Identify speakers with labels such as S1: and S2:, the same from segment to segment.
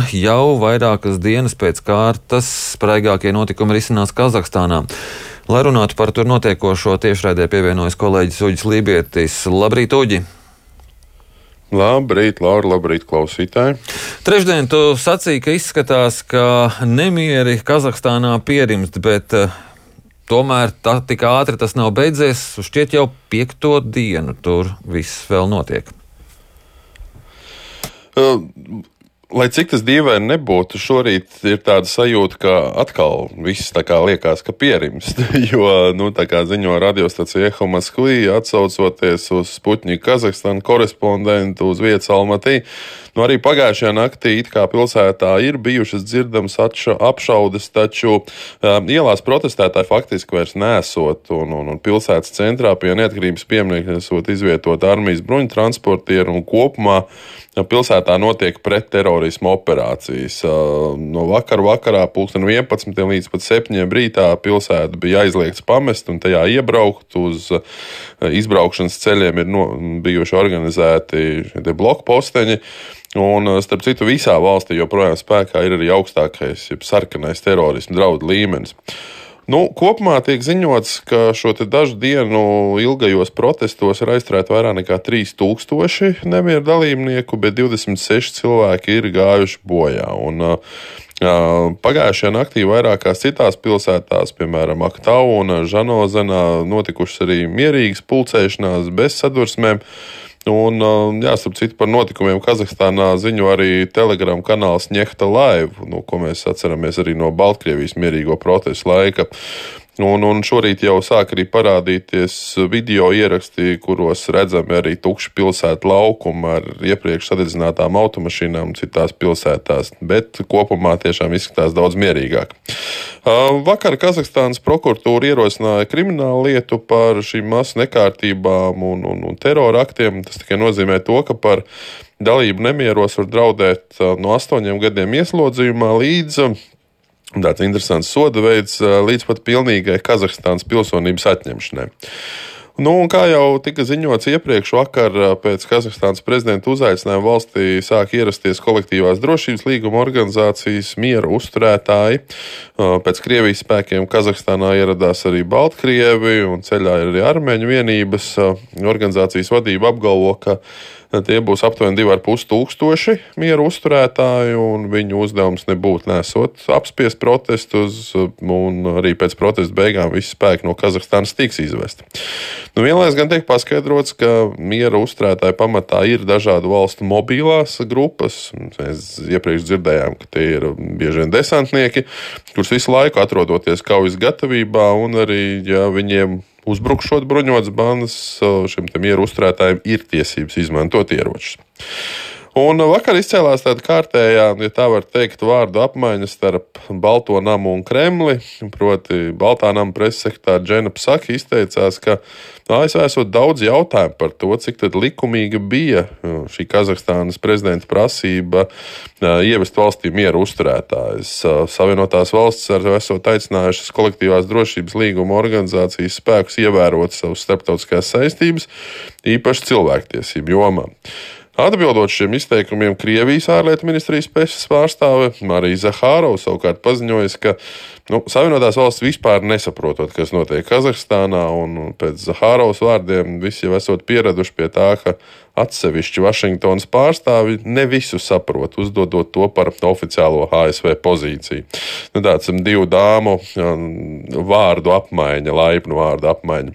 S1: jau vairākas dienas pēc kārtas spraigākie notikumi risinās Kazahstānā. Lai runātu par tur notiekošo, tiešraidē pievienojas kolēģis Uģis Lībietis. Labrīt, Uģi!
S2: Labrīt, Laura, labrīt, klausītāji!
S1: Trešdien tu sacīji, ka izskatās, ka nemieri Kazahstānā pierimst, bet tomēr tā tik ātri tas nav beidzies. Šķiet jau 5. dienu tur viss vēl notiek.
S2: Lai cik tas dīvaini nebūtu, šorīt ir tāda sajūta, ka atkal viss tā kā liekas, ka pierimst, jo, tā kā ziņo radiostacija Eho Maskvī, atsaucoties uz Sputņika Kazahstānu korespondentu uz vietas Almatī, arī pagājušajā naktī it kā pilsētā ir bijušas dzirdamas apšaudes, taču ielās protestētāji faktiski vairs nesot, un pilsētas centrā pie neatkarības pieminiekta esot izvietot armijas bruņtransportieru, un kopumā pilsētā notiek pretterorisma operācijas. No vakarā 11 līdz pat 7 rītā pilsēta bija aizliegts pamest un tajā iebraukt. Uz izbraukšanas ceļiem ir bijuši organizēti blokposteņi. Un, starp citu, visā valstī joprojām spēkā ir arī augstākais, jeb sarkanais terorisma draudu līmenis. Kopumā tiek ziņots, ka šo dažu dienu ilgajos protestos ir aizturēti vairāk nekā 3000 nemieru dalībnieku, bet 26 cilvēki ir gājuši bojā. Pagājušajā naktī vairākās citās pilsētās, piemēram, Aktau un Žanozenā, notikušas arī mierīgas pulcēšanās bez sadursmēm. Un, starp citu, par notikumiem Kazahstānā ziņo arī Telegram kanāls Ņehta Live, ko mēs atceramies arī no Baltkrievijas mierīgo protestu laika. Un šorīt jau sāk arī parādīties video ieraksti, kuros redzami arī tukši pilsētu laukumi ar iepriekš sadedzinātām automašīnām citās pilsētās, bet kopumā tiešām izskatās daudz mierīgāk. Vakar Kazahstānas prokuratūra ierosināja kriminālu lietu par šīm masu nekārtībām un terora aktiem. Tas tikai nozīmē to, ka par dalību nemieros var draudēt no 8 gadiem ieslodzījumā līdz tāds interesants soda veids līdz pat pilnīgai Kazahstānas pilsonības atņemšanai. Un kā jau tika ziņots iepriekš, vakar pēc Kazahstānas prezidenta uzaicinājuma valstī sāk ierasties kolektīvās drošības līguma organizācijas miera uzturētāji. Pēc Krievijas spēkiem Kazahstānā ieradās arī Baltkrievi un ceļā ir arī armēņu vienības. Organizācijas vadība apgalvo, ka tie būs aptuveni 2500 mieru uzturētāji, un viņu uzdevums nebūtu nesot apspiest protestus, un arī pēc protestu beigām visi spēki no Kazahstānas tiks izvesti. Vienlaikus gan tiek paskaidrots, ka miera uzturētāji pamatā ir dažādu valstu mobilās grupas. Mēs iepriekš dzirdējām, ka tie ir bieži vien desantnieki, kurus visu laiku atrodoties kaujas gatavībā, un arī, ja viņiem uzbrukšot bruņotas bandas, šiem mieru uzturētājiem ir tiesības izmantot ieročus. Un vakar izcēlās tāda kārtējā, ja tā var teikt, vārdu apmaiņa starp Balto namu un Kremli. Proti, Baltā nama preses sekretāra Džena Psaki izteicās, ka ASV esot daudz jautājumu par to, cik tad likumīga bija šī Kazahstānas prezidenta prasība ievest valstī mieru uzturētājus. Savienotās valstis arī esot aicinājušas kolektīvās drošības līguma organizācijas spēkus ievērot savas starptautiskās saistības, īpaši cilvēktiesību jomā. Atbildot šiem izteikumiem, Krievijas ārlietu ministrijas preses pārstāve Marija Zahārova savukārt paziņojas, ka Savienotās valstis vispār nesaprotot, kas notiek Kazahstānā, un pēc Zahārovas vārdiem visi jau esot pieraduši pie tā, ka atsevišķi Vašingtonas pārstāvi ne visu saprot, uzdodot to par oficiālo ASV pozīciju. Tāds divu dāmu vārdu apmaiņa, laipnu vārdu apmaiņa.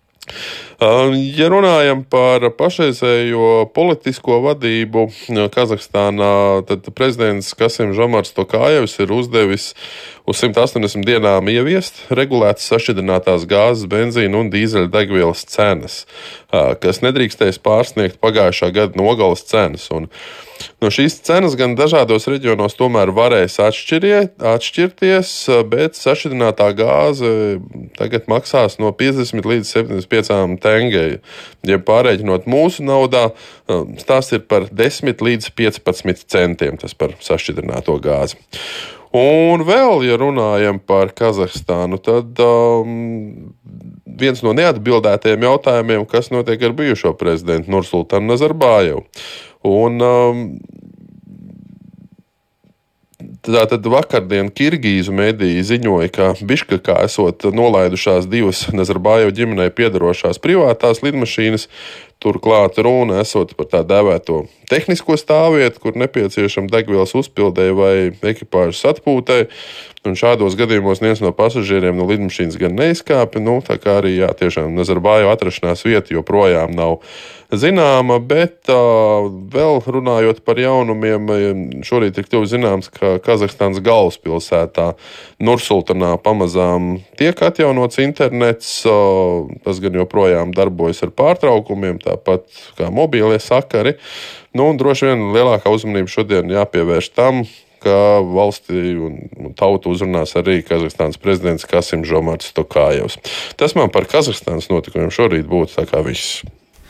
S2: Ja runājam par pašreizējo politisko vadību Kazahstānā, tad prezidents Kasim Žomars Tokājevs ir uzdevis uz 180 dienām ieviest regulētas sašķidrinātās gāzes, benzīna un dīzeļa degvielas cenas, kas nedrīkstēs pārsniegt pagājušā gada nogales cenas. Un šīs cenas gan dažādos reģionos tomēr varēs atšķirties, bet sašķidrinātā gāze tagad maksās no 50 līdz 75 tengei. Ja pārēķinot mūsu naudā, tās ir par 10 līdz 15 centiem, tas par sašķidrināto gāzi. Un vēl, ja runājam par Kazahstānu, tad viens no neatbildētajiem jautājumiem, kas notiek ar bijušo prezidentu Nursultanu Nazarbājevu. Un Tātad vakardien Kirgīzu mediji ziņoja, ka Biškekā esot nolaidušās 2 Nazarbājevu ģimenei piederošās privātās lidmašīnas. Turklāt runa esot par tā dēvēto tehnisko stāvvietu, kur nepieciešama degvielas uzpildēji vai ekipāžas atpūtei. Un šādos gadījumos neviens no pasažieriem no lidmašīnas gan neizkāpa. Tā kā arī tiešām Nazarbājevu atrašanās vieta joprojām nav zināma, bet vēl runājot par jaunumiem, šorīt ir kļuvis zināms, ka Kazahstānas galvaspilsētā Nursultanā pamazām tiek atjaunots internets. Tas gan joprojām darbojas ar pārtraukumiem, tāpat kā mobīlie sakari. Droši vien lielākā uzmanība šodien jāpievērš tam, ka valsti un tautu uzrunās arī Kazahstānas prezidents Kasim Žomarts Tokājevs. Tas man par Kazahstānas notikumiem šorīt būtu tā kā viss.